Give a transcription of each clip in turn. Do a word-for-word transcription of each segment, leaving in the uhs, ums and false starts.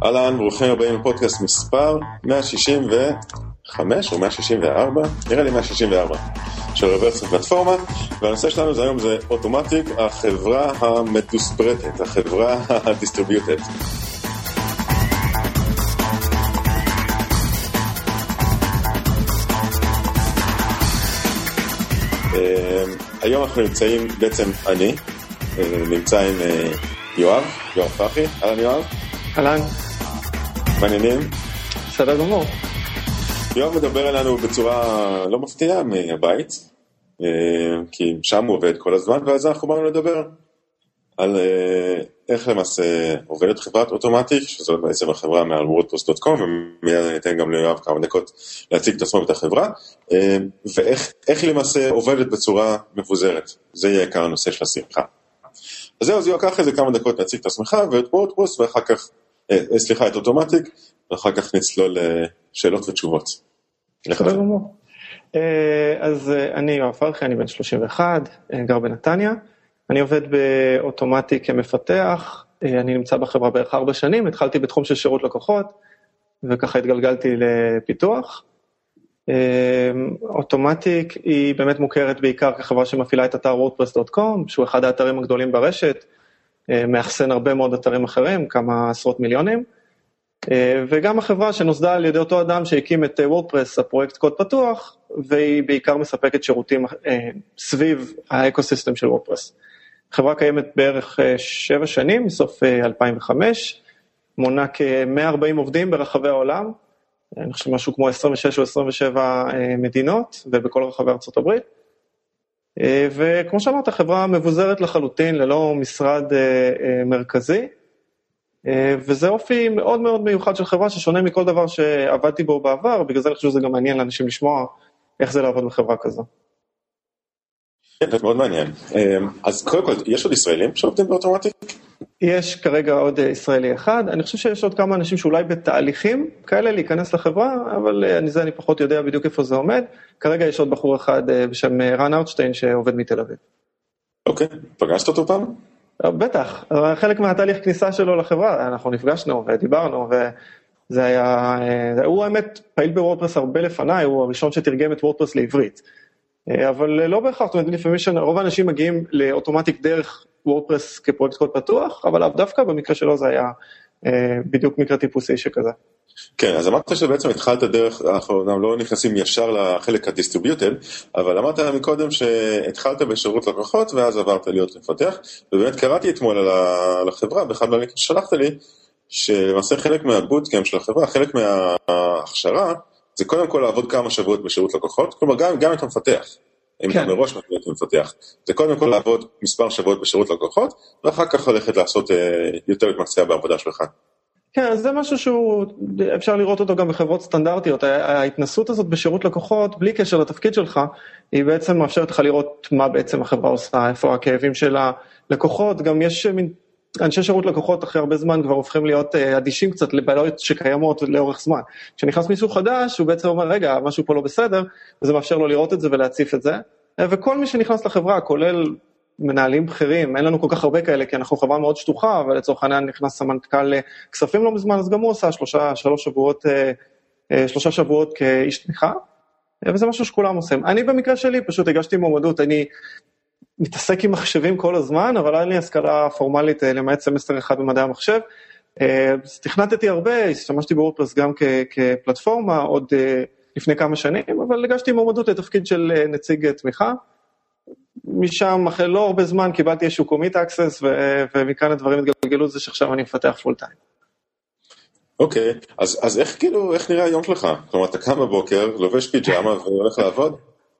אהלן, ברוכים הבאים לפודקאסט מספר מאה שישים וחמש או מאה שישים וארבע, נראה לי מאה שישים וארבע, של רוורס פלטפורמה, והנושא שלנו זה היום זה אוטומטיק, החברה המדוספרטת, החברה הדיסטריביוטד. היום אנחנו נמצאים, בעצם אני, נמצא עם יואב, יואב פרחי, אהלן יואב. אהלן. מעניינים? בסדר גמור. יואב מדבר אלינו בצורה לא מפתיעה מהבית, כי שם הוא עובד כל הזמן, ואז אנחנו באנו לדבר על איך למעשה עובדת חברת אוטומטיק, שזאת בעצם החברה מעל וורדפרס דוט קום, ומיד ניתן גם ליואב כמה דקות להציג את עצמו ואת החברה, ואיך למעשה עובדת בצורה מבוזרת. זה יהיה כאן הנושא של השיחה. אז זהו, אז יואב, קח איזה כמה דקות להציג את עצמך ואת וורדפרס, ואחר כך, סליחה, את אוטומטיק, ואחר כך נצלול לשאלות ותשובות. בסדר גמור. אז אני יואב פרחי, אני בן שלושים ואחת, גר בנתניה. אני עובד באוטומטיק כמפתח, אני נמצא בחברה בערך ארבע שנים, התחלתי בתחום של שירות לקוחות, וככה התגלגלתי לפיתוח. אוטומטיק היא באמת מוכרת בעיקר כחברה שמפעילה את אתר וורדפרס דוט קום, שהוא אחד האתרים הגדולים ברשת, מאחסן הרבה מאוד אתרים אחרים, כמה עשרות מיליונים, וגם החברה שנוסדה על ידי אותו אדם שהקים את וורדפרס, הפרויקט קוד פתוח, והיא בעיקר מספקת שירותים סביב האקוסיסטם של וורדפרס. החברה קיימת בערך שבע שנים, מסוף אלפיים וחמש, מונה כ-מאה וארבעים עובדים ברחבי העולם, אני חושב משהו כמו עשרים ושש או עשרים ושבע מדינות, ובכל רחבי ארצות הברית. וכמו שאמרת, החברה מבוזרת לחלוטין, ללא משרד מרכזי, וזה אופי מאוד מאוד מיוחד של חברה, ששונה מכל דבר שעבדתי בו בעבר, בגלל זה אני חושב שזה גם מעניין לאנשים לשמוע איך זה לעבוד בחברה כזו. כן, זה מאוד מעניין. אז קודם כל, יש עוד ישראלים שעובדים באוטומטיק? יש כרגע עוד ישראלי אחד, אני חושב שיש עוד כמה אנשים שאולי בתהליכים כאלה להיכנס לחברה, אבל אני זה אני פחות יודע בדיוק איפה זה עומד. כרגע יש עוד בחור אחד בשם רן ארטשטיין שעובד מתל אביב. אוקיי, פגשת אותו פעם? בטח, חלק מהתהליך כניסה שלו לחברה, אנחנו נפגשנו ודיברנו, וזה היה, הוא האמת פעיל בוורדפרס הרבה לפניי, הוא הראשון שתרגם את וורדפרס לעברית. אבל לא בהכרח, זאת אומרת, לפעמים שרוב האנשים מגיעים לאוטומטיק דרך וורדפרס כפרויקט קוד פתוח, אבל דווקא במקרה שלו זה היה בדיוק מקרה טיפוסי שכזה. כן, אז אמרת שבעצם התחלת דרך, אנחנו לא נכנסים ישר לחלק הדיסטריביוטד, אבל אמרת מקודם שהתחלת בשירות לקוחות, ואז עברת להיות לפתח, ובאמת קראתי אתמול על החברה, באחד מהלינקים ששלחת לי, שלמעשה חלק מהבוטקאמפ של החברה, חלק מההכשרה, זה קודם כל לעבוד כמה שבועות בשירות לקוחות, כלומר גם, גם את המפתח, אם אתה מראש מפתח, זה קודם כל לעבוד מספר שבועות בשירות לקוחות, ואחר כך ללכת לעשות יותר התמקצע בעבודה שלך. כן, זה משהו שהוא, אפשר לראות אותו גם בחברות סטנדרטיות, ההתנסות הזאת בשירות לקוחות, בלי קשר לתפקיד שלך, היא בעצם מאפשרת לך לראות מה בעצם החברה עושה, איפה הכאבים של הלקוחות, גם יש מין, אנשי שירות לקוחות אחרי הרבה זמן כבר הופכים להיות אדישים קצת לבעיות שקיימות לאורך זמן. כשנכנס מישהו חדש, הוא בעצם אומר, רגע, משהו פה לא בסדר, וזה מאפשר לו לראות את זה ולהציף את זה, וכל מי שנכנס לחברה, כולל מנהלים בכירים, אין לנו כל כך הרבה כאלה, כי אנחנו חברה מאוד שטוחה, אבל לצורך העניין נכנס סמנכ"ל כספים לא מזמן, אז גם הוא עושה שלושה, שלוש שבועות, שלושה שבועות כאיש תמיכה, וזה משהו שכולם עושים. אני במקרה שלי פשוט הגשתי מועמדות, אני מתעסק עם מחשבים כל הזמן, אבל אין לי השכלה פורמלית למעט סמסטר אחד במדעי המחשב, אז תכנתתי הרבה, השתמשתי בוורדפרס גם כפלטפורמה, עוד לפני כמה שנים, אבל הגשתי מועמדות לתפקיד של נציג תמיכה, משם אחרי לא הרבה זמן קיבלתי איזשהו קומיט אקסס, ומכאן הדברים התגלגלו זה שעכשיו אני מפתח פול טיים. אוקיי, אז, אז איך כאילו, איך נראה היום שלך? כלומר, אתה קם בבוקר, לובש פיג'מה והולך לעבוד?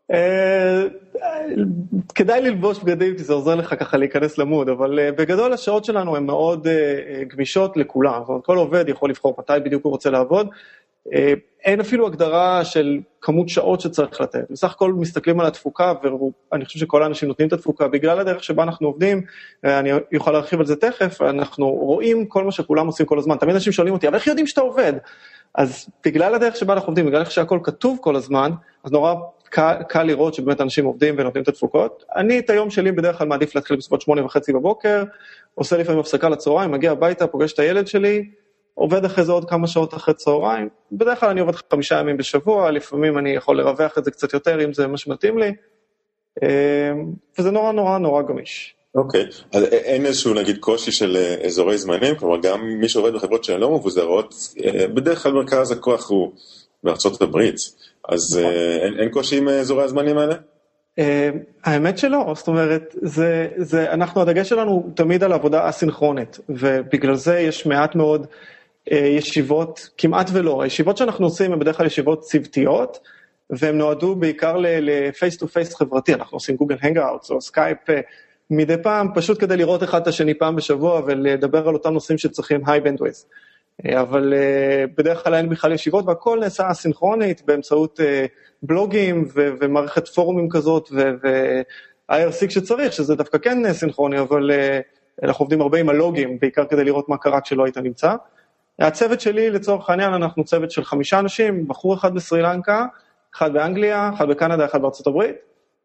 כדאי ללבוש בגדים, כי זה עוזר לך ככה להיכנס למוד, אבל בגדול השעות שלנו הן מאוד גמישות לכולם, זאת אומרת, כל עובד יכול לבחור מתי בדיוק הוא רוצה לעבוד, אין אפילו הגדרה של כמות שעות שצריך לתת. בסך הכל מסתכלים על התפוקה, ואני חושב שכל האנשים נותנים את התפוקה, בגלל הדרך שבה אנחנו עובדים, אני יוכל להרחיב על זה תכף, אנחנו רואים כל מה שכולם עושים כל הזמן. תמיד אנשים שואלים אותי, אבל איך יודעים שאתה עובד? אז בגלל הדרך שבה אנחנו עובדים, בגלל איך שהכל כתוב כל הזמן, אז נורא קל, קל לראות שבאמת אנשים עובדים ונותנים את התפוקות. אני את היום שלי בדרך כלל מעדיף להתחיל בסביבות שמונה וחצי בבוקר, עושה לפעמים הפסקה לצהריים, מגיע הביתה, פוגש את הילד שלי, עובד אחרי זה עוד כמה שעות אחרי צהריים, בדרך כלל אני עובד חמישה ימים בשבוע, לפעמים אני יכול לרווח את זה קצת יותר אם זה מה שמתאים לי, וזה נורא נורא נורא גמיש. אוקיי, אז אין איזשהו נגיד קושי של אזורי זמנים, כלומר גם מי שעובד בחברות שהן לא מבוזרות, בדרך כלל מרכז הכוח הוא בארצות הברית, אז אין, אין קושי עם אזורי הזמנים האלה? האמת שלא, זאת אומרת, זה, זה, אנחנו, הדגש שלנו תמיד על עבודה אסינכרונית, ובגלל זה יש מעט מאוד ישיבות, כמעט ולא, הישיבות שאנחנו עושים הן בדרך כלל ישיבות צוותיות, והם נועדו בעיקר ל-face to face חברתי, אנחנו עושים גוגל הנגאוטס או סקייפ מדי פעם, פשוט כדי לראות אחד את השני פעם בשבוע, ולדבר על אותם נושאים שצריכים high bandwidth. אבל בדרך כלל אין בכלל ישיבות, והכל נעשה אסינכרונית, באמצעות בלוגים ו- ומערכת פורומים כזאת, ו-איי אר סי כשצריך, שזה דווקא כן סינכרוני, אבל אנחנו עובדים הרבה עם הלוגים, בעיקר כדי לראות מה קרה כשלא היית נמצא. הצוות שלי, לצורך העניין, אנחנו צוות של חמישה אנשים, בחור אחד בסרי לנקה, אחד באנגליה, אחד בקנדה, אחד בארצות הברית,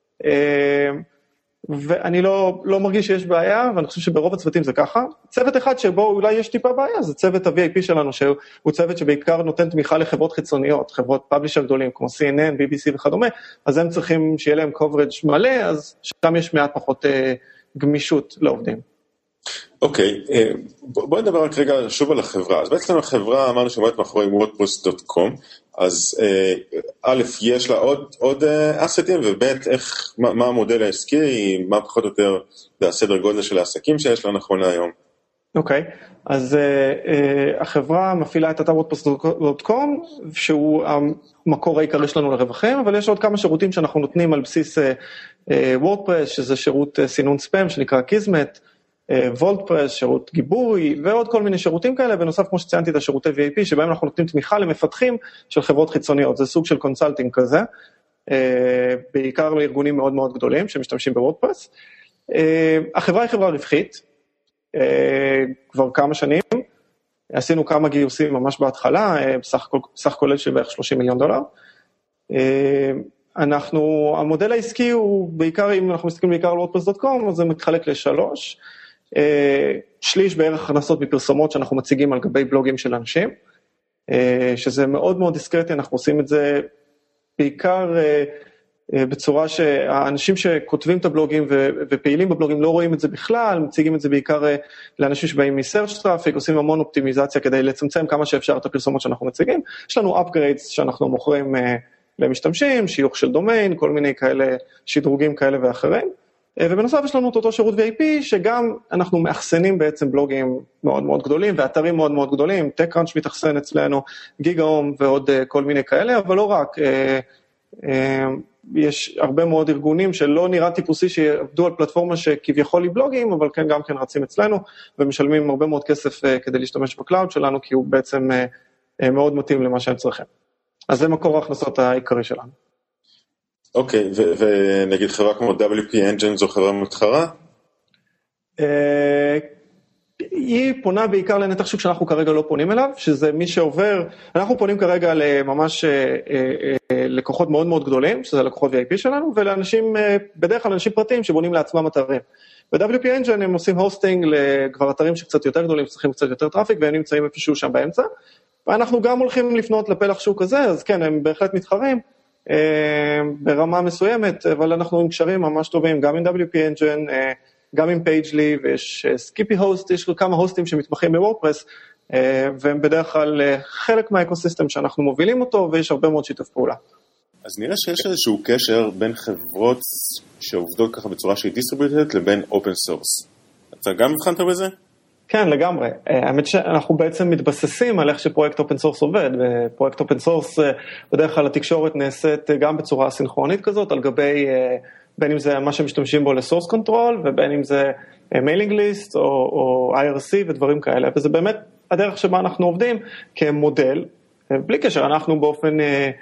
ואני לא, לא מרגיש שיש בעיה, ואני חושב שברוב הצוותים זה ככה. צוות אחד שבו אולי יש טיפה בעיה, זה צוות ה-וי איי פי שלנו, שהוא צוות שבעיקר נותן תמיכה לחברות חיצוניות, חברות פאבלישר גדולים, כמו סי אן אן, בי בי סי וכדומה, אז הם צריכים שיהיה להם coverage מלא, אז שם יש מעט פחות אה, גמישות לעובדים. אוקיי, בואי נדבר רק רגע שוב על החברה. אז בעצם החברה, אמרנו שעומדת מאחורי וורדפרס דוט קום, אז א', יש לה עוד, עוד אסטים, וב', איך, מה, מה המודל העסקי, מה פחות או יותר הסדר גודל של העסקים שיש לה נכון להיום. אוקיי, אז uh, החברה מפעילה את אתר וורדפרס דוט קום, שהוא המקור העיקרי שלנו לרווחים, אבל יש עוד כמה שירותים שאנחנו נותנים על בסיס וורדפרס, uh, uh, שזה שירות uh, סינון ספאם שנקרא קיזמט, וולדפרס, שירות גיבוי, ועוד כל מיני שירותים כאלה, בנוסף, כמו שציינתי, את השירותי וי איי פי, שבהם אנחנו נותנים תמיכה למפתחים של חברות חיצוניות, זה סוג של קונסלטינג כזה, בעיקר לארגונים מאוד מאוד גדולים, שמשתמשים בוורדפרס. החברה היא חברה רווחית, כבר כמה שנים, עשינו כמה גיוסים ממש בהתחלה, בסך כולל של בערך שלושים מיליון דולר, אנחנו, המודל העסקי הוא בעיקר, אם אנחנו מסתכלים בעיקר על וורדפרס דוט קום, אז זה מתחלק לשלוש, שליש בערך הכנסות מפרסומות שאנחנו מציגים על גבי בלוגים של אנשים, שזה מאוד מאוד דיסקרטי, אנחנו עושים את זה בעיקר בצורה שהאנשים שכותבים את הבלוגים ופעילים בבלוגים לא רואים את זה בכלל, מציגים את זה בעיקר לאנשים שבאים מ-search traffic, עושים המון אופטימיזציה כדי לצמצם כמה שאפשר את הפרסומות שאנחנו מציגים, יש לנו upgrades שאנחנו מוכרים למשתמשים, שיוך של דומיין, כל מיני כאלה, שדרוגים כאלה ואחרים, ובנוסף יש לנו את אותו שירות וי איי פי, שגם אנחנו מאחסנים בעצם בלוגים מאוד מאוד גדולים, ואתרים מאוד מאוד גדולים, TechCrunch מתאחסן אצלנו, גיגאום ועוד כל מיני כאלה, אבל לא רק, יש הרבה מאוד ארגונים שלא נראה טיפוסי שעבדו על פלטפורמה שכביכול היא בלוגים, אבל כן גם כן רצים אצלנו, ומשלמים הרבה מאוד כסף כדי להשתמש בקלאוד שלנו, כי הוא בעצם מאוד מתאים למה שהם צריכים. אז זה מקור ההכנסות העיקרי שלנו. אוקיי, ונגיד חברה כמו דאבליו פי Engine זו חברה מתחרה? היא פונה בעיקר לנתח שוק שאנחנו כרגע לא פונים אליו, שזה מי שעובר, אנחנו פונים כרגע לממש לקוחות מאוד מאוד גדולים, שזה לקוחות וי איי פי שלנו, ולאנשים, בדרך כלל אנשים פרטיים שבונים לעצמם אתרים. ב-דאבליו פי Engine הם עושים הוסטינג לכבר אתרים שקצת יותר גדולים, צריכים קצת יותר טראפיק, והם נמצאים איפשהו שם באמצע, ואנחנו גם הולכים לפנות לפלח שוק הזה, אז כן, הם בהחלט מתחרים, ברמה מסוימת, אבל אנחנו עם קשרים ממש טובים, גם עם דאבליו פי Engine, גם עם פייג'לי, ויש סקיפי הוסט, יש כמה הוסטים שמתמחים בוורדפרס, והם בדרך כלל חלק מהאקוסיסטם שאנחנו מובילים אותו, ויש הרבה מאוד שיתוף פעולה. אז נראה שיש איזשהו קשר בין חברות שעובדות ככה בצורה שהיא דיסטריביוטית, לבין אופן סורס. אתה גם הבחנת בזה? כן, לגמרי. האמת שאנחנו בעצם מתבססים על איך שפרויקט אופן סורס עובד, ופרויקט אופן סורס בדרך כלל התקשורת נעשית גם בצורה הסינכרונית כזאת, על גבי, בין אם זה מה שמשתמשים בו לסורס קונטרול, ובין אם זה מיילינג ליסט או, או איי אר סי ודברים כאלה, וזה באמת הדרך שבה אנחנו עובדים כמודל, בלי קשר, אנחנו באופן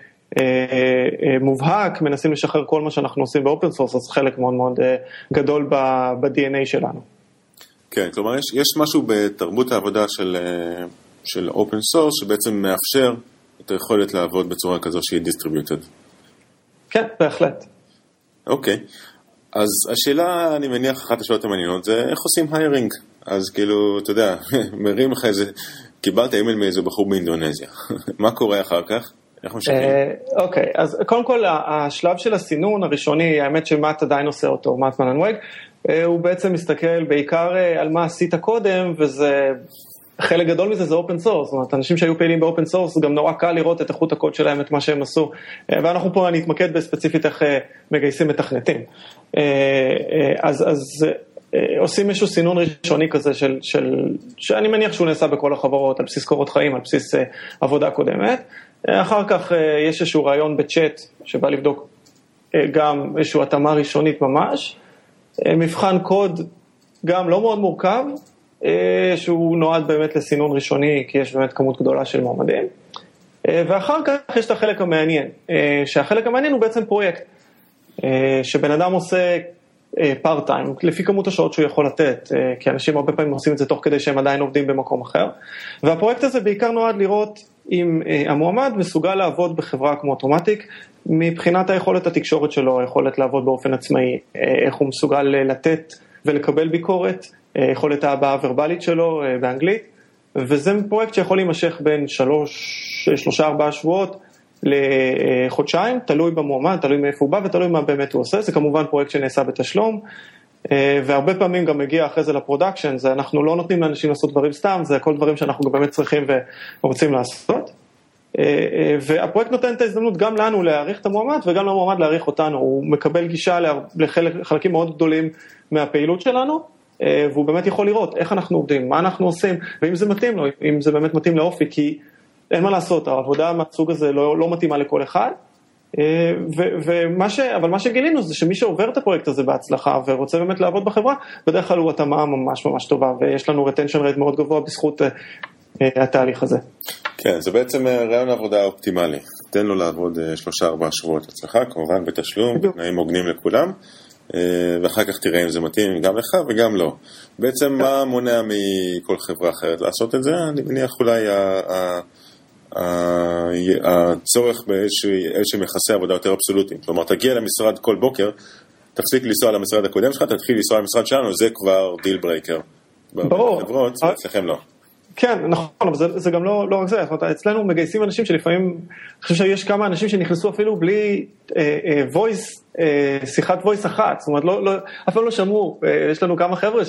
מובהק מנסים לשחרר כל מה שאנחנו עושים באופן סורס, אז חלק מאוד מאוד גדול ב-די אן איי שלנו. כן, כלומר, יש, יש משהו בתרבות העבודה של, של open source שבעצם מאפשר את היכולת לעבוד בצורה כזו שהיא distributed. כן, בהחלט. אוקיי. אז השאלה, אני מניח, אחת השאלות המעניינות, זה איך עושים hiring? אז כאילו, אתה יודע, מרים לך איזה קיבלת אימייל מאיזה בחור באינדונזיה. מה קורה אחר כך? איך משכים? אוקיי, אז קודם כל, השלב של הסינון הראשוני, האמת שמט עדיין עושה אותו, מט מלנוויג, הוא בעצם מסתכל בעיקר על מה עשית קודם, וזה, חלק גדול מזה זה אופן סורס, זאת אומרת, אנשים שהיו פעילים באופן סורס, גם נורא קל לראות את איכות הקוד שלהם, את מה שהם עשו, ואנחנו פה נתמקד בספציפית איך מגייסים מתכנתים. אז, אז עושים משהו סינון ראשוני כזה, של, של, שאני מניח שהוא נעשה בכל החברות, על בסיס קורות חיים, על בסיס עבודה קודמת. אחר כך יש איזשהו רעיון בצ'אט, שבא לבדוק גם איזשהו התאמה ראשונית ממש, מבחן קוד גם לא מאוד מורכב, שהוא נועד באמת לסינון ראשוני, כי יש באמת כמות גדולה של מועמדים, ואחר כך יש את החלק המעניין, שהחלק המעניין הוא בעצם פרויקט, שבן אדם עושה פארט טיים, לפי כמות השעות שהוא יכול לתת, כי אנשים הרבה פעמים עושים את זה תוך כדי שהם עדיין עובדים במקום אחר, והפרויקט הזה בעיקר נועד לראות אם המועמד מסוגל לעבוד בחברה כמו אוטומטיק, מבחינת היכולת התקשורת שלו, היכולת לעבוד באופן עצמאי, איך הוא מסוגל לתת ולקבל ביקורת, יכולת ההבעה הוורבלית שלו באנגלית, וזה פרויקט שיכול להימשך בין שלוש, שלושה, ארבעה שבועות לחודשיים, תלוי במועמד, תלוי מאיפה הוא בא ותלוי מה באמת הוא עושה, זה כמובן פרויקט שנעשה בתשלום, והרבה פעמים גם מגיע אחרי זה לפרודקשן, זה אנחנו לא נותנים לאנשים לעשות דברים סתם, זה כל דברים שאנחנו באמת צריכים ורוצים לעשות, והפרויקט נותן את ההזדמנות גם לנו להעריך את המועמד וגם למועמד להעריך אותנו, הוא מקבל גישה לחלקים מאוד גדולים מהפעילות שלנו, והוא באמת יכול לראות איך אנחנו עובדים, מה אנחנו עושים, ואם זה מתאים לו, אם זה באמת מתאים לאופי, כי אין מה לעשות, העבודה מהסוג הזה לא, לא מתאימה לכל אחד, ו- ומה ש- אבל מה שגילינו זה שמי שעובר את הפרויקט הזה בהצלחה ורוצה באמת לעבוד בחברה, בדרך כלל הוא התאמה ממש ממש טובה, ויש לנו retention rate מאוד גבוה בזכות התהליך הזה. כן, זה בעצם רעיון עבודה אופטימלי, תן לו לעבוד שלושה ארבעה שבועות אצלך, כמובן בתשלום, בתנאים הוגנים לכולם, ואחר כך תראה אם זה מתאים גם לך וגם לא. בעצם מה מונע מכל חברה אחרת לעשות את זה? אני מניח אולי הצורך באיזשהם יחסי עבודה יותר אבסולוטיים. כלומר, תגיע למשרד כל בוקר, תפסיק לנסוע למשרד הקודם שלך, תתחיל לנסוע למשרד שלנו, זה כבר דיל ברייקר. ברור. בחברות, אצלכם לא. כן, נכון, אבל זה, זה גם לא, לא רק זה, אצלנו מגייסים אנשים שלפעמים, אני חושב שיש כמה אנשים שנכנסו אפילו בלי אה, אה, voice, אה, שיחת voice אחת, זאת אומרת, לא, לא, אף פעם לא שמעו, אה, יש לנו כמה חבר'ה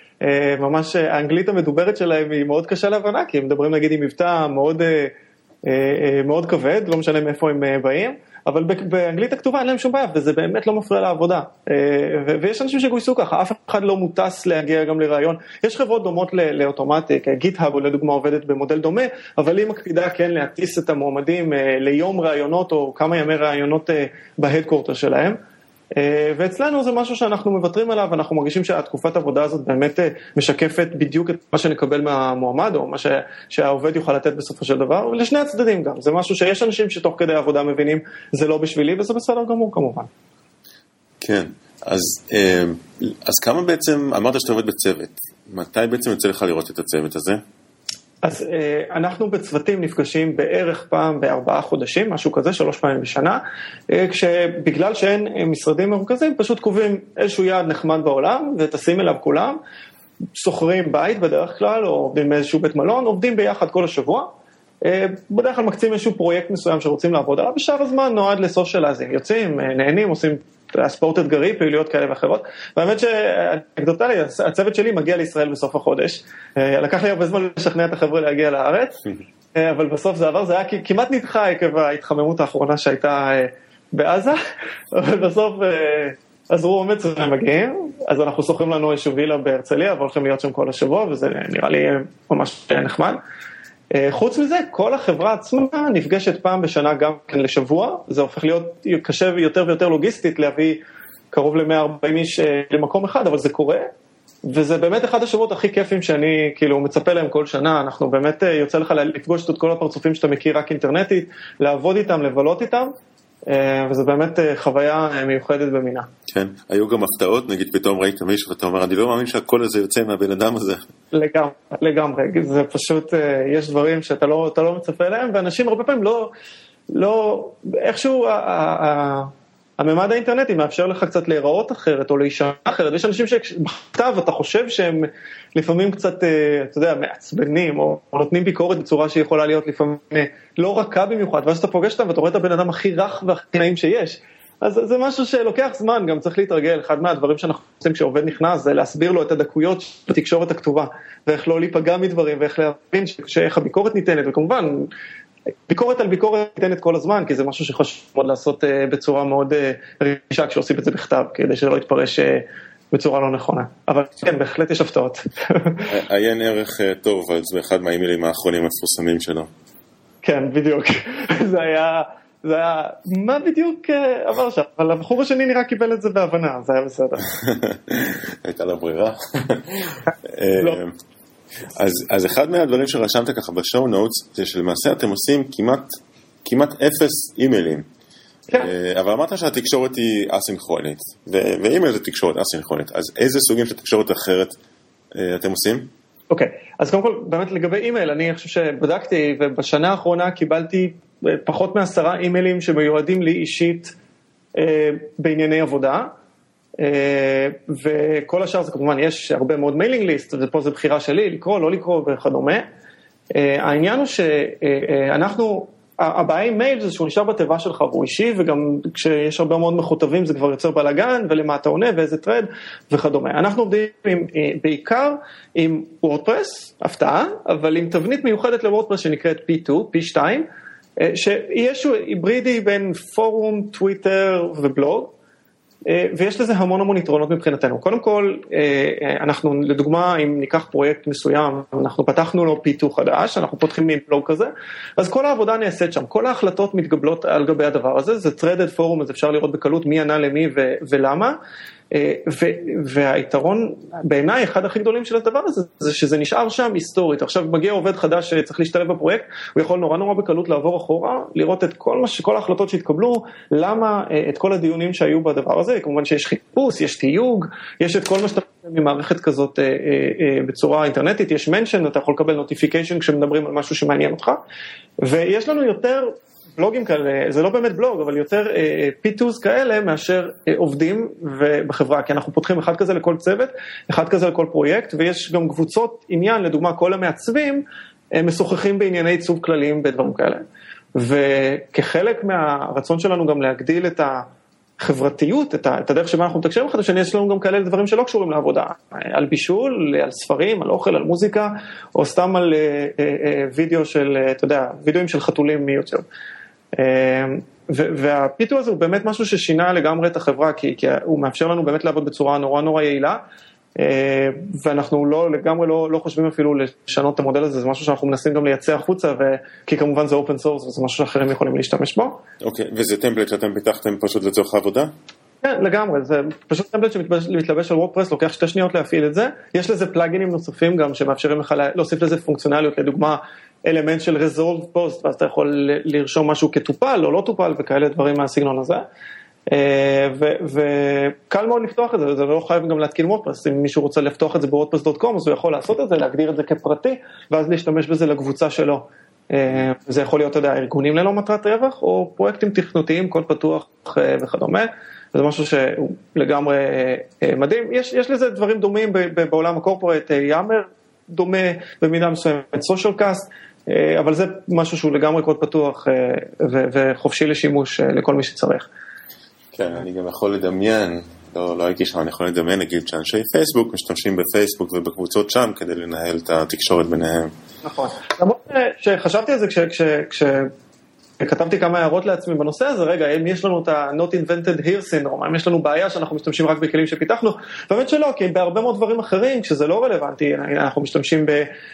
שממש אה, האנגלית המדוברת שלהם היא מאוד קשה להבנה, כי הם מדברים נגיד עם מבטא מאוד, אה, אה, מאוד כבד, לא משנה מאיפה הם אה, באים, אבל באנגלית הכתובה אין להם שום בעיה, וזה באמת לא מפריע לעבודה. ויש אנשים שגויסו ככה, אף אחד לא מוטס להגיע גם לרעיון. יש חברות דומות לאוטומטיק, גיט-האב או לדוגמה עובדת במודל דומה, אבל היא מקפידה כן להטיס את המועמדים ליום רעיונות או כמה ימי רעיונות בהדקורטר שלהם. ואצלנו זה משהו שאנחנו מוותרים עליו, אנחנו מרגישים שהתקופת העבודה הזאת באמת משקפת בדיוק את מה שנקבל מהמועמד, או מה שהעובד יוכל לתת בסופו של דבר, ולשני הצדדים גם. זה משהו שיש אנשים שתוך כדי העבודה מבינים, זה לא בשבילי, וזה בסדר גמור כמובן. כן, אז, אז כמה בעצם, אמרת שאתה עובד בצוות, מתי בעצם יוצא לך לראות את הצוות הזה? אז אנחנו בצוותים נפגשים בערך פעם בארבעה חודשים, משהו כזה, שלוש פעמים בשנה, כשבגלל שאין משרדים מרוכזים, פשוט קובעים איזשהו יעד נחמד בעולם, וטסים אליו כולם, סוחרים בית בדרך כלל, או עובדים באיזשהו בית מלון, עובדים ביחד כל השבוע, בדרך כלל מקצים איזשהו פרויקט מסוים שרוצים לעבוד עליו, בשאר הזמן נועד לסושיאלייזינג, יוצאים, נהנים, עושים ספורט אתגרי, פעילויות כאלה ואחרות, והאמת שאנקדוטלי, הצוות שלי מגיע לישראל בסוף החודש, לקח לי הרבה זמן לשכנע את החבר'ה להגיע לארץ, אבל בסוף זה עבר, זה היה כמעט נדחה עקב ההתחממות האחרונה שהייתה בעזה, אבל בסוף עזרו אומץ והם מגיעים, אז אנחנו שוכרים לנו איזשהו וילה בהרצליה, והולכים להיות שם כל השבוע, וזה נראה לי ממש נחמד. חוץ מזה, כל החברה עצמה נפגשת פעם בשנה גם כן לשבוע, זה הופך להיות קשה יותר ויותר לוגיסטית להביא קרוב ל-מאה וארבעים איש למקום אחד, אבל זה קורה, וזה באמת אחד השבועות הכי כיפים שאני כאילו מצפה להם כל שנה, אנחנו באמת יוצא לך לפגוש את כל הפרצופים שאתה מכיר רק אינטרנטית, לעבוד איתם, לבלות איתם, וזה באמת חוויה מיוחדת במינה. כן, היו גם הפתעות, נגיד פתאום ראית מישהו ואתה אומר, אני לא מאמין שהכל הזה יוצא מהבן אדם הזה. לגמרי, לגמרי, זה פשוט, יש דברים שאתה לא, אתה לא מצפה להם, ואנשים הרבה פעמים לא, לא, איכשהו הממד האינטרנטי מאפשר לך קצת להיראות אחרת או להישמע אחרת. יש אנשים שבכתב אתה חושב שהם לפעמים קצת, אתה יודע, מעצבנים או, או נותנים ביקורת בצורה שיכולה להיות לפעמים לא רכה במיוחד, ואז אתה פוגש אותם ואתה רואה את הבן אדם הכי רך והכי נעים שיש. אז זה משהו שלוקח זמן, גם צריך להתרגל. אחד מהדברים שאנחנו עושים כשעובד נכנס זה להסביר לו את הדקויות של התקשורת הכתובה, ואיך לא להיפגע מדברים, ואיך להבין שאיך הביקורת ניתנת, וכמובן ביקורת על ביקורת ניתנת כל הזמן, כי זה משהו שחשוב מאוד לעשות בצורה מאוד רגישה כשעושים את זה בכתב, כדי שלא יתפרש בצורה לא נכונה. אבל כן, בהחלט יש הפתעות. עיין ערך טוב, אז באחד מהאימיילים האחרונים המפורסמים שלו. כן, בדיוק. זה היה... זה היה, מה בדיוק עבר שם? אבל הבחור השני נראה קיבל את זה בהבנה, זה היה בסדר. הייתה לה ברירה. לא. אז, אז אחד מהדברים שרשמת ככה בשואו נוטס, זה שלמעשה אתם עושים כמעט, כמעט אפס אימיילים. כן. אבל אמרת שהתקשורת היא אסינכרונית, ואימייל זה תקשורת אסינכרונית, אז איזה סוגים של תקשורת אחרת אתם עושים? אוקיי, אז קודם כל, באמת לגבי אימייל, אני חושב שבדקתי, ובשנה האחרונה קיבלתי פחות מעשרה אימיילים שמיועדים לי אישית אה, בענייני עבודה, אה, וכל השאר זה כמובן, יש הרבה מאוד מיילינג ליסט, ופה זה בחירה שלי, לקרוא, לא לקרוא וכדומה. אה, העניין הוא שאנחנו, הבעיה עם מייל זה שהוא נשאר בתיבה שלך, והוא אישי, וגם כשיש הרבה מאוד מכותבים זה כבר יוצר בלגן, ולמה אתה עונה, ואיזה טרד וכדומה. אנחנו עובדים עם, בעיקר עם וורדפרס, הפתעה, אבל עם תבנית מיוחדת לוורדפרס שנקראת פי שתיים, פי שתיים, שיש היברידי בין פורום, טוויטר ובלוג, ויש לזה המון המון יתרונות מבחינתנו. קודם כל, אנחנו לדוגמה, אם ניקח פרויקט מסוים, אנחנו פתחנו לו פי שתיים חדש, אנחנו פותחים מין בלוג כזה, אז כל העבודה נעשית שם, כל ההחלטות מתקבלות על גבי הדבר הזה, זה threaded forum, אז אפשר לראות בקלות מי ענה למי ו- ולמה, והיתרון בעיניי אחד הכי גדולים של הדבר הזה זה שזה נשאר שם היסטורית. עכשיו מגיע עובד חדש שצריך להשתלב בפרויקט, הוא יכול נורא נורא בקלות לעבור אחורה, לראות את כל מה שכל ההחלטות שהתקבלו, למה, את כל הדיונים שהיו בדבר הזה. כמובן שיש חיפוש, יש תיוג, יש את כל מה שאתה ממערכת כזאת בצורה אינטרנטית, יש מנשן, אתה יכול לקבל נוטיפיקיישן כשמדברים על משהו שמעניין אותך, ויש לנו יותר בלוגים כאלה, זה לא באמת בלוג, אבל יותר פי שתיים כאלה מאשר עובדים בחברה, כי אנחנו פותחים אחד כזה לכל צוות, אחד כזה לכל פרויקט, ויש גם קבוצות עניין, לדוגמה כל המעצבים, משוחחים בענייני עיצוב כלליים בדברים כאלה. וכחלק מהרצון שלנו גם להגדיל את החברתיות, את הדרך שבה אנחנו מתקשרים אחד לשני, יש לנו גם כאלה דברים שלא קשורים לעבודה, על בישול, על ספרים, על אוכל, על מוזיקה, או סתם על וידאו של, אתה יודע, וידאוים של חתולים מיוטיוב. והפי שתיים הזה הוא באמת משהו ששינה לגמרי את החברה, כי, כי הוא מאפשר לנו באמת לעבוד בצורה נורא נורא יעילה, ואנחנו לא, לגמרי לא, לא חושבים אפילו לשנות את המודל הזה, זה משהו שאנחנו מנסים גם לייצא החוצה, כי כמובן זה אופן סורס, וזה משהו שאחרים יכולים להשתמש בו. אוקיי, וזה טמפלט שאתם פיתחתם פשוט לצורך העבודה? כן, לגמרי, זה פשוט טמפלט שמתלבש על וורדפרס, לוקח שתי שניות להפעיל את זה, יש לזה פלאגינים נוספים גם שמאפשרים לך להוסיף לזה פונקציונליות, לדוגמה אלמנט של resolve post, ואז אתה יכול לרשום משהו כטופל או לא טופל וכאלה דברים מהסגנון הזה, וקל מאוד לפתוח את זה, וזה לא חייב גם להתקין וורדפרס, אם מישהו רוצה לפתוח את זה ב-וורדפרס דוט קום, אז הוא יכול לעשות את זה, להגדיר את זה כפרטי, ואז להשתמש בזה לקבוצה שלו. זה יכול להיות, אתה יודע, ארגונים ללא מטרת רווח, או פרויקטים תכנותיים, קוד פתוח וכדומה, וזה משהו שהוא לגמרי מדהים. יש, יש לזה דברים דומים בעולם הקורפורט, יאמר דומה במידה מסוימת, סושיאל קאסט, אבל זה משהו שהוא לגמרי קוד פתוח וחופשי לשימוש לכל מי שצריך. כן, אני גם יכול לדמיין, לא, לא הייתי שם, אני יכול לדמיין, נגיד שאנשי פייסבוק משתמשים בפייסבוק ובקבוצות שם כדי לנהל את התקשורת ביניהם. נכון. למרות שחשבתי על זה כש... כש, כש כתבתי כמה הערות לעצמי בנושא הזה, רגע, אם יש לנו את ה-not invented here syndrome, אם יש לנו בעיה שאנחנו משתמשים רק בכלים שפיתחנו, באמת שלא, כי בהרבה מאוד דברים אחרים, כשזה לא רלוונטי, אנחנו משתמשים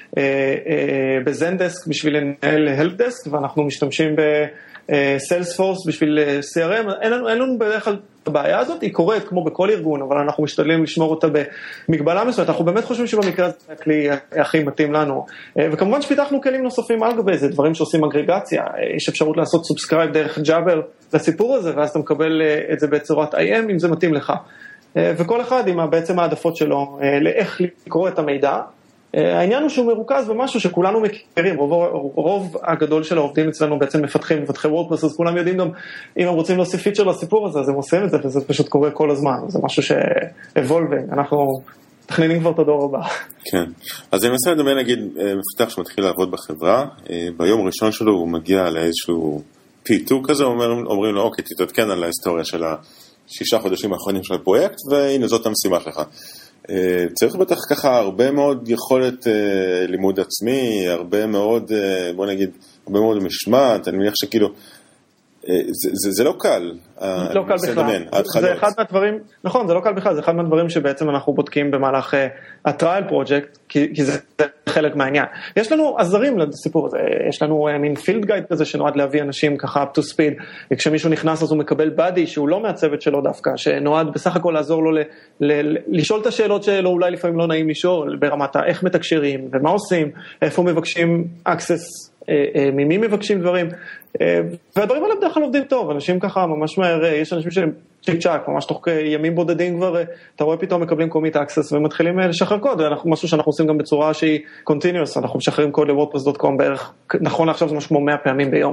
בזנדסק בשביל לנהל help desk, ואנחנו משתמשים בסיילספורס בשביל סי אר אם, אין לנו, אין לנו בדרך כלל הבעיה הזאת, היא קורית כמו בכל ארגון, אבל אנחנו משתדלים לשמור אותה במגבלה מסוימת, אנחנו באמת חושבים שבמקרה הזה הכלי הכי מתאים לנו, וכמובן שפיתחנו כלים נוספים על גבי זה, דברים שעושים אגרגציה, יש אפשרות לעשות סובסקרייב דרך ג'אבר לסיפור הזה, ואז אתה מקבל את זה בצורת איי אם, אם זה מתאים לך, וכל אחד עם בעצם העדפות שלו, לאיך לקרוא את המידע, העניין הוא שהוא מרוכז במשהו שכולנו מכירים, רוב, רוב הגדול של העובדים אצלנו בעצם מפתחים, מפתחי וורדפרס, אז כולם יודעים גם, אם הם רוצים להוסיף פיצ'ר לסיפור הזה, אז הם עושים את זה, וזה פשוט קורה כל הזמן, זה משהו ש-evolving, אנחנו תכננים כבר את הדור הבא. כן, אז אני מנסה לדמיין, נגיד, מפתח שמתחיל לעבוד בחברה, ביום הראשון שלו הוא מגיע לאיזשהו פי טו כזה, אומרים לו, אוקיי, תתעדכן על ההיסטוריה של השישה חודשים האחרונים של הפרויקט, והנה זאת המשימה שלך. צריך בטח ככה הרבה מאוד יכולת לימוד עצמי, הרבה מאוד, בוא נגיד, הרבה מאוד משמעת, אני מניח שכאילו, זה, זה, זה לא קל. לא קל בכלל. זה אחד מהדברים, נכון, זה לא קל בכלל, זה אחד מהדברים שבעצם אנחנו בודקים במהלך הטרייל פרויקט, כי, כי זה חלק מהעניין. יש לנו עזרים לסיפור הזה, יש לנו מין פילד גייד כזה שנועד להביא אנשים ככה up to speed, וכשמישהו נכנס אז הוא מקבל בדי שהוא לא מהצוות שלו דווקא, שנועד בסך הכל לעזור לו ל, ל, ל, לשאול את השאלות שלו, אולי לפעמים לא נעים לשאול, ברמת איך מתקשרים ומה עושים, איפה מבקשים access, ממי מבקשים דברים, והדברים האלה בדרך כלל עובדים טוב, אנשים ככה ממש מהר, יש אנשים שהם צ'יק צ'ק, ממש תוך ימים בודדים כבר, אתה רואה פתאום מקבלים קומיט אקסס ומתחילים לשחרר קוד, ואנחנו משהו שאנחנו עושים גם בצורה שהיא קונטיניוס, אנחנו משחררים קוד ל-וורדפרס דוט קום בערך, נכון לעכשיו זה משהו כמו מאה פעמים ביום,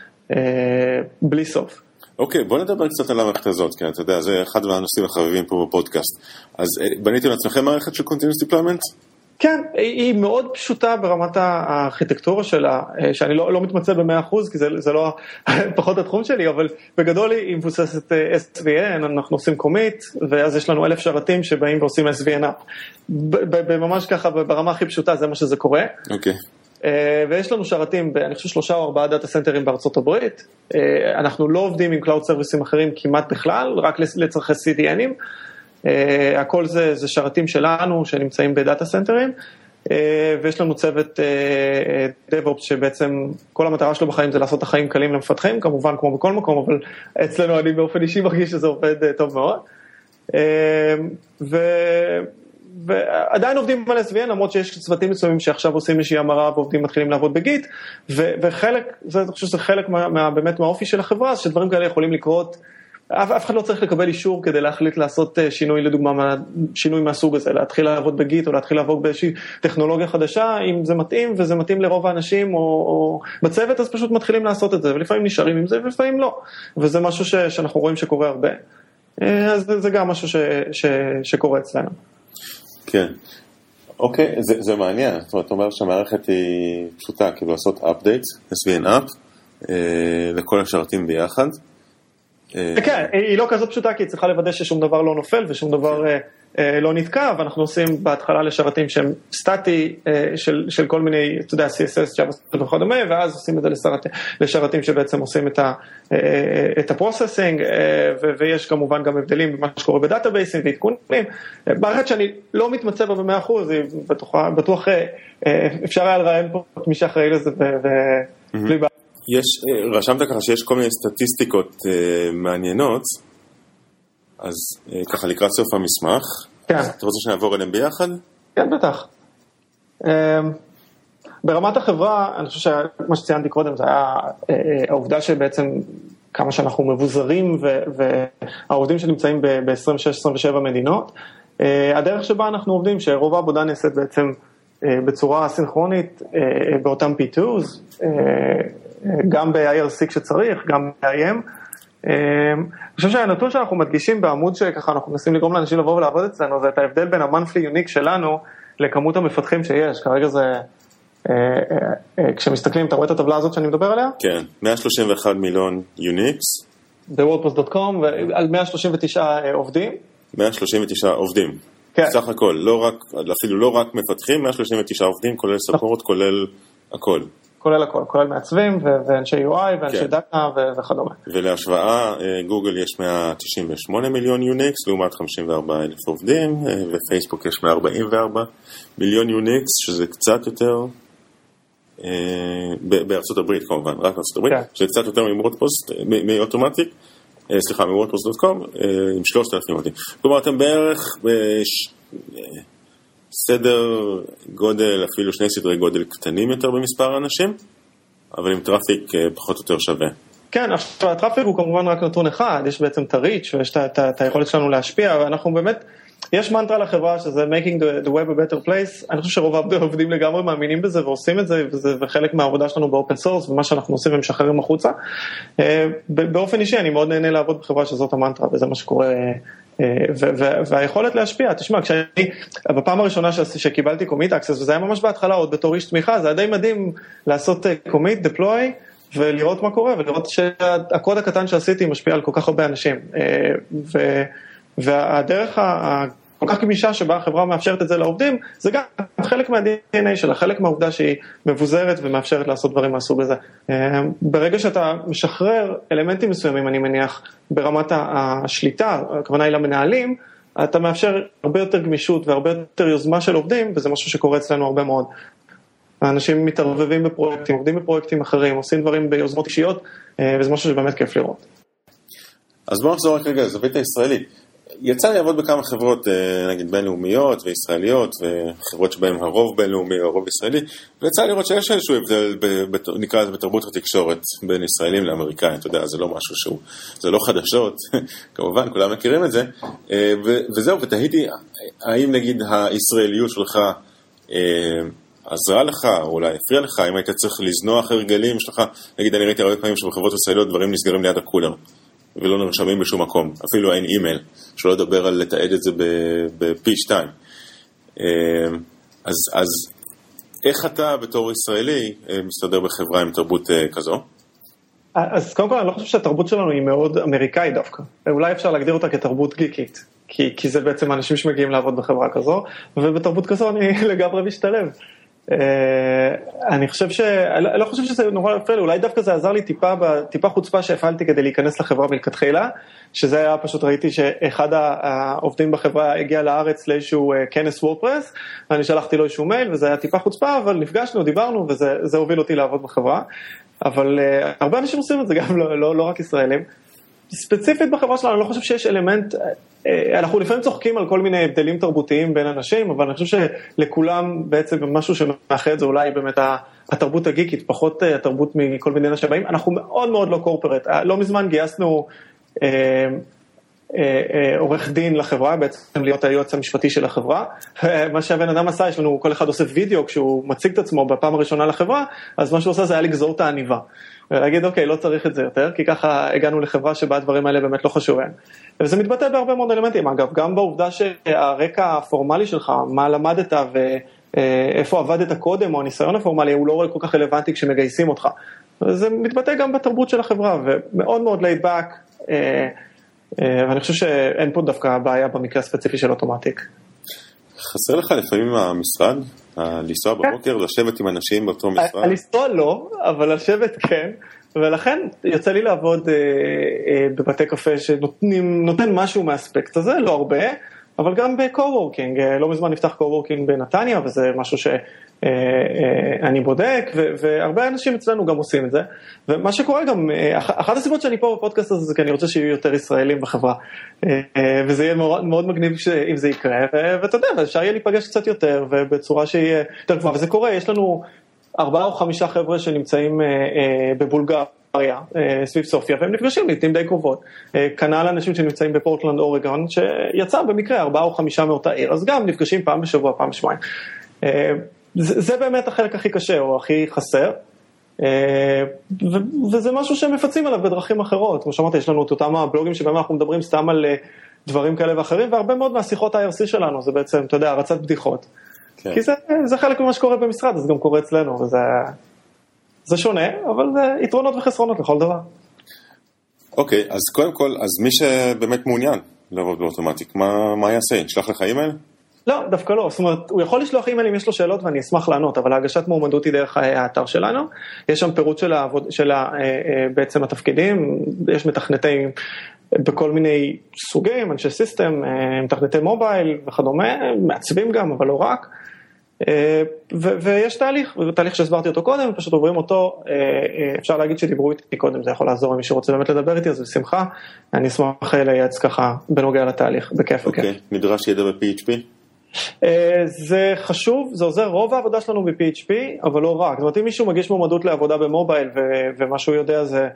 בלי סוף. אוקיי, בוא נדבר קצת על המערכת הזאת, כי אתה יודע, זה אחד מהנושאים החביבים פה בפודקאסט. אז בניתם לעצמכם מערכת של Continuous Deployment? כן, היא מאוד פשוטה ברמת הארכיטקטורה שלה, שאני לא, לא מתמצא ב-מאה אחוז, כי זה, זה לא פחות התחום שלי, אבל בגדול היא מבוססת אס וי אן, אנחנו עושים קומיט, ואז יש לנו אלף שרתים שבאים ועושים אס וי אן אפ. בממש ככה, ברמה הכי פשוטה, זה מה שזה קורה. אוקיי. ויש לנו שרתים, אני חושב שלושה או ארבעה דאטה סנטרים בארצות הברית, אנחנו לא עובדים עם קלאוד סרוויסים אחרים כמעט בכלל, רק לצרכי סי די אנים, Uh, הכל זה, זה שרתים שלנו שנמצאים בדאטה סנטרים, uh, ויש לנו צוות uh, DevOps שבעצם כל המטרה שלו בחיים זה לעשות את החיים קלים למפתחים, כמובן כמו בכל מקום, אבל אצלנו אני באופן אישי מרגיש שזה עובד uh, טוב מאוד. Uh, ו... ועדיין עובדים על אס וי אן, למרות שיש צוותים מסוימים שעכשיו עושים איזושהי המרה ועובדים מתחילים לעבוד בגיט, ו- וחלק, זה, אני חושב שזה חלק מה, מה, באמת מהאופי של החברה, שדברים כאלה יכולים לקרות, אף, אף אחד לא צריך לקבל אישור כדי להחליט לעשות שינוי, לדוגמה, שינוי מהסוג הזה, להתחיל לעבוד בגיט או להתחיל לעבוד באיזושהי טכנולוגיה חדשה, אם זה מתאים וזה מתאים לרוב האנשים או, או בצוות, אז פשוט מתחילים לעשות את זה, ולפעמים נשארים עם זה ולפעמים לא, וזה משהו ש, שאנחנו רואים שקורה הרבה, אז זה, זה גם משהו ש, ש, שקורה אצלנו. כן, אוקיי, זה, זה מעניין, זאת אומרת, אתה אומר שהמערכת היא פשוטה, כאילו לעשות updates, אס וי אן אפ, לכל השרתים ביחד, כן, היא לא כזאת פשוטה, כי היא צריכה לוודא ששום דבר לא נופל ושום דבר לא נתקע, ואנחנו עושים בהתחלה לשרתים שהם סטטי של כל מיני, אתה יודע, סי אס אס, JavaScript וכדומה, ואז עושים את זה לשרתים שבעצם עושים את הפרוססינג, ויש כמובן גם הבדלים במה שקורה בדאטאבייסים ועדכונים. מערכת שאני לא מתמצא בה ב-מאה אחוז, היא בטוח אפשר היה לראיין פה מי שאחראי לזה ובלי בעיה. יש, רשמת ככה שיש כל מיני סטטיסטיקות uh, מעניינות, אז uh, ככה לקראת סוף המסמך, כן. אז אתה רוצה שנעבור אליהם ביחד? כן, בטח. Um, ברמת החברה, אני חושב שמה שציינתי קודם, זה היה uh, העובדה שבעצם כמה שאנחנו מבוזרים, והעובדים שנמצאים ב-עשרים ושש עשרים ושבע מדינות, uh, הדרך שבה אנחנו עובדים, שרוב העבודה נעשית בעצם uh, בצורה סינכרונית, uh, באותם פי טו'ז, uh, גם ב-איי אר סי כשצריך, גם ב-איי אם. אני חושב שהנתון שאנחנו מדגישים בעמוד שככה אנחנו מנסים לגרום לאנשים לבוא ולעבוד אצלנו, זה את ההבדל בין ה-monthly unique שלנו לכמות המפתחים שיש. כרגע זה, כשמסתכלים, אתה רואה את הטבלה הזאת שאני מדבר עליה? כן, מאה שלושים ואחד מיליון יוניקס. ב-וורדפרס דוט קום, ועל מאה שלושים ותשעה עובדים. מאה שלושים ותשעה עובדים. כן. סך הכל, לא רק, אפילו לא רק מפתחים, מאה שלושים ותשעה עובדים, כולל ספורט, כולל הכל. כולל הכל, כולל מעצבים ואנשי יו איי ואנשי דאטה וכדומה. ולהשוואה, גוגל יש מאה תשעים ושמונה מיליון יוניקס, לעומת חמישים וארבעה אלף עובדים, ופייסבוק יש מאה ארבעים וארבעה מיליון יוניקס, שזה קצת יותר, בארצות הברית כמובן, רק בארצות הברית, שזה קצת יותר מוורדפרס, מאוטומטיק, סליחה, מוורדפרס דוט קום, עם שלושת אלפים עובדים. כלומר, אתם בערך סדר גודל, אפילו שני סדרי גודל קטנים יותר במספר האנשים, אבל עם טראפיק פחות או יותר שווה. כן, עכשיו הטראפיק הוא כמובן רק נתון אחד, יש בעצם את הריץ' ויש את היכולת שלנו להשפיע, ואנחנו באמת, יש מנטרה לחברה שזה making the, the web a better place, אני חושב שרוב העובדים לגמרי מאמינים בזה ועושים את זה, וזה וחלק מהעבודה שלנו באופן סורס, ומה שאנחנו עושים ומשחררים החוצה. באופן אישי אני מאוד נהנה לעבוד בחברה שזאת המנטרה, וזה מה שקורה, והיכולת להשפיע. תשמע, כשאני, בפעם הראשונה שקיבלתי commit access, וזה היה ממש בהתחלה עוד בתור איש תמיכה, זה היה די מדהים לעשות commit, deploy, ולראות מה קורה, ולראות שהקוד הקטן שעשיתי משפיע על כל כך הרבה אנשים. ו והדרך כל כך גמישה שבה החברה מאפשרת את זה לעובדים, זה גם חלק מה-די אן איי שלה, חלק מהעובדה שהיא מבוזרת ומאפשרת לעשות דברים מהסוג הזה. ברגע שאתה משחרר אלמנטים מסוימים, אני מניח, ברמת השליטה, הכוונה היא למנהלים, אתה מאפשר הרבה יותר גמישות והרבה יותר יוזמה של עובדים, וזה משהו שקורה אצלנו הרבה מאוד. האנשים מתערבבים בפרויקטים, עובדים בפרויקטים אחרים, עושים דברים ביוזמות אישיות, וזה משהו שבאמת כיף לראות. אז בואו נחזור רק רגע לזווית הישראלית. יצא לי לעבוד בכמה חברות, נגיד בינלאומיות וישראליות, וחברות שבהן הרוב בינלאומי, הרוב ישראלי, ויצא לראות שיש איזשהו הבדל, נקרא לזה בתרבות התקשורת, בין ישראלים לאמריקאים, אתה יודע, זה לא משהו שהוא, זה לא חדשות, כמובן, כולם מכירים את זה, וזהו, ותהיתי, האם נגיד הישראליות שלך עזרה לך, או אולי הפריע לך, אם היית צריך לזנוח הרגלים שלך, נגיד אני ראיתי הרבה פעמים שבחברות ישראליות דברים נסגרים ליד הקולר, ולא נרשמים בשום מקום, אפילו אין אימייל, שלא לדבר על לתעד את זה בפי שתיים. אז, אז איך אתה בתור ישראלי מסתדר בחברה עם תרבות כזו? אז קודם כל אני לא חושב שהתרבות שלנו היא מאוד אמריקאית דווקא, אולי אפשר להגדיר אותה כתרבות גיקית, כי, כי זה בעצם אנשים שמגיעים לעבוד בחברה כזו, ובתרבות כזו אני לגמרי משתלב. אני חושב ש... אני לא חושב שזה נורא הפריע, אולי דווקא זה עזר לי טיפה, טיפה חוצפה שהפעלתי כדי להיכנס לחברה מלכתחילה, שזה היה פשוט ראיתי שאחד העובדים בחברה הגיע לארץ לאיזשהו כנס וורדפרס, ואני שלחתי לו איזשהו מייל, וזה היה טיפה חוצפה, אבל נפגשנו, דיברנו, וזה הוביל אותי לעבוד בחברה, אבל הרבה אנשים עושים את זה גם, לא, לא, לא רק ישראלים. ספציפית בחברה שלנו, אני לא חושב שיש אלמנט, אנחנו לפעמים צוחקים על כל מיני הבדלים תרבותיים בין אנשים, אבל אני חושב שלכולם בעצם משהו שמאחד זה אולי באמת התרבות הגיקית, פחות התרבות מכל מיני אנשים שבאים, אנחנו מאוד מאוד לא קורפרט, לא מזמן גייסנו עורך דין לחברה, בעצם להיות היועץ המשפטי של החברה, מה שהבן אדם עשה, יש לנו, כל אחד עושה וידאו כשהוא מציג את עצמו בפעם הראשונה לחברה, אז מה שהוא עושה זה היה לגזור את העניבה. ולהגיד, אוקיי, לא צריך את זה יותר, כי ככה הגענו לחברה שבה הדברים האלה באמת לא חשובים. וזה מתבטא בהרבה מאוד אלמנטים, אגב, גם בעובדה שהרקע הפורמלי שלך, מה למדת ואיפה עבדת קודם, או הניסיון הפורמלי, הוא לא רואה כל כך רלוונטי כשמגייסים אותך. וזה מתבטא גם בתרבות של החברה, ומאוד מאוד laid back, ואני חושב שאין פה דווקא בעיה במקרה הספציפי של אוטומטיק. חסר לך לפעמים המשרד? לנסוע בבוקר, לשבת עם אנשים באותו משרד? לנסוע לא, אבל לשבת כן, ולכן יוצא לי לעבוד בבתי קפה שנותן משהו מהאספקט הזה, לא הרבה, אבל גם בקו-וורקינג, לא מזמן נפתח קו-וורקינג בנתניה, וזה משהו שאני בודק, והרבה אנשים אצלנו גם עושים את זה, ומה שקורה גם, אחת הסיבות שאני פה בפודקאסט הזה, זה כי אני רוצה שיהיו יותר ישראלים בחברה, וזה יהיה מאוד מגניב אם זה יקרה, ואתה יודע, אפשר יהיה להיפגש קצת יותר, ובצורה שיהיה יותר גבוהה, וזה קורה, יש לנו ארבעה או חמישה חבר'ה שנמצאים בבולגריה, סביב סופיה, והם נפגשים לעתים די קרובות. כנ"ל אנשים שנמצאים בפורטלנד, אורגון, שיצא במקרה ארבעה או חמישה מאותה עיר, אז גם נפגשים פעם בשבוע, פעם בשבועיים. זה, זה באמת החלק הכי קשה, או הכי חסר, וזה משהו שהם מפצים עליו בדרכים אחרות. כמו שאמרתי, יש לנו את אותם הבלוגים שבהם אנחנו מדברים סתם על דברים כאלה ואחרים, והרבה מאוד מהשיחות ה-איי אר סי שלנו, זה בעצם, אתה יודע, הרצת בדיחות. כן. כי זה, זה חלק ממה שקורה במשרד, אז גם קורה אצלנו, וזה... זה שונה, אבל זה יתרונות וחסרונות לכל דבר. אוקיי, אז קודם כל, אז מי שבאמת מעוניין לעבוד באוטומטיק, מה, מה יעשה? ישלח לך אימייל? לא, דווקא לא. זאת אומרת, הוא יכול לשלוח אימייל אם יש לו שאלות ואני אשמח לענות, אבל ההגשת מועמדות היא דרך האתר שלנו. יש שם פירוט של, העבוד, של בעצם התפקידים, יש מתכנתי בכל מיני סוגים, אנשי סיסטם, מתכנתי מובייל וכדומה, מעצבים גם, אבל לא רק. ו- ויש תהליך, תהליך שהסברתי אותו קודם, פשוט עוברים אותו, אפשר להגיד שדיברו איתי קודם, זה יכול לעזור אם מי שרוצה באמת לדבר איתי, אז בשמחה, אני אשמח לייעץ ככה בנוגע לתהליך, בכיף וכיף. אוקיי, נדרש ידע ב-פי אייץ' פי? זה חשוב, זה עוזר, רוב העבודה שלנו ב-פי אייץ' פי, אבל לא רק, זאת אומרת, אם מישהו מגיש מועמדות לעבודה במובייל, ו- ומה שהוא יודע זה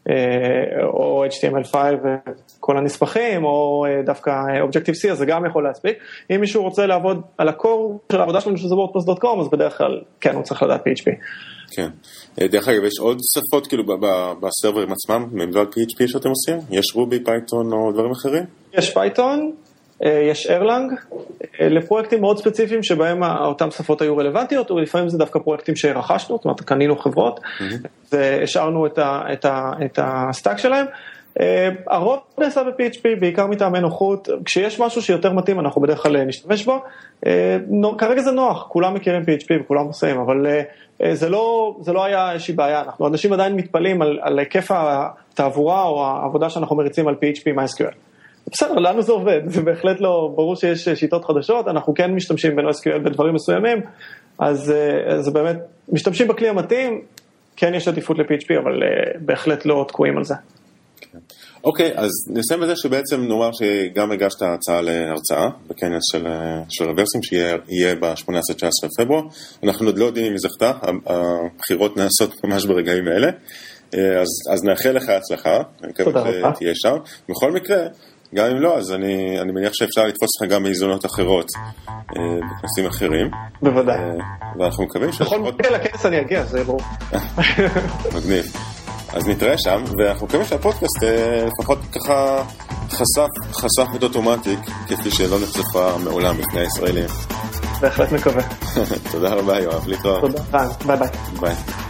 או אייץ' טי אם אל חמש וכל הנספחים, או דווקא Objective-C, אז זה גם יכול להספיק. אם מישהו רוצה לעבוד על הקור של העבודה שלנו שזה וורדפרס דוט קום, אז בדרך כלל כן, הוא צריך לדעת פי אייץ' פי. כן. דרך אגב, יש עוד שפות כאילו בסרברים עצמם, מלבד פי אייץ' פי שאתם עושים? יש רובי, פייתון או דברים אחרים? יש פייתון, יש ארלנג, לפרויקטים מאוד ספציפיים שבהם אותם שפות היו רלוונטיות, ולפעמים זה דווקא פרויקטים שרכשנו, זאת אומרת, קנינו חברות, והשארנו את הסטאק שלהם. הרוב נעשה ב-פי אייץ' פי, בעיקר מטעמי נוחות, כשיש משהו שיותר מתאים, אנחנו בדרך כלל נשתמש בו, כרגע זה נוח, כולם מכירים פי אייץ' פי וכולם עושים, אבל זה לא, זה לא היה איזושהי בעיה, אנחנו אנשים עדיין מתפלים על, על היקף התעבורה או העבודה שאנחנו מריצים על פי אייץ' פי MySQL. בסדר, לנו זה עובד, זה בהחלט לא, ברור שיש שיטות חדשות, אנחנו כן משתמשים ב-NoSQL בדברים מסוימים, אז זה באמת, משתמשים בכלי המתאים, כן יש עדיפות ל-פי אייץ' פי, אבל בהחלט לא תקועים על זה. אוקיי, אז נסיים בזה שבעצם נאמר שגם הגשת הצעה להרצאה בכנס של, של הוורסים, שיהיה ב-שמונה עשרה תשע עשרה פברואר. אנחנו עוד לא יודעים אם היא זכתה, הבחירות נעשות ממש ברגעים האלה, אז, אז נאחל לך הצלחה, אני מקווה שתהיה שם. בכל מקרה, גם אם לא, אז אני, אני מניח שאפשר לתפוס לך גם מאיזונות אחרות, בכנסים אחרים. בוודאי. ואנחנו מקווים ש... בכל מקרה לכנס אני אגיע, זה ברור. מגניב. אז נתראה שם, ואנחנו מקווים שהפודקאסט לפחות ככה חשף, חשף את אוטומטיק, כפי שלא נחשפה מעולם בפני הישראלים. בהחלט מקווה. תודה רבה, יואב, להתראות. תודה, ביי ביי. ביי.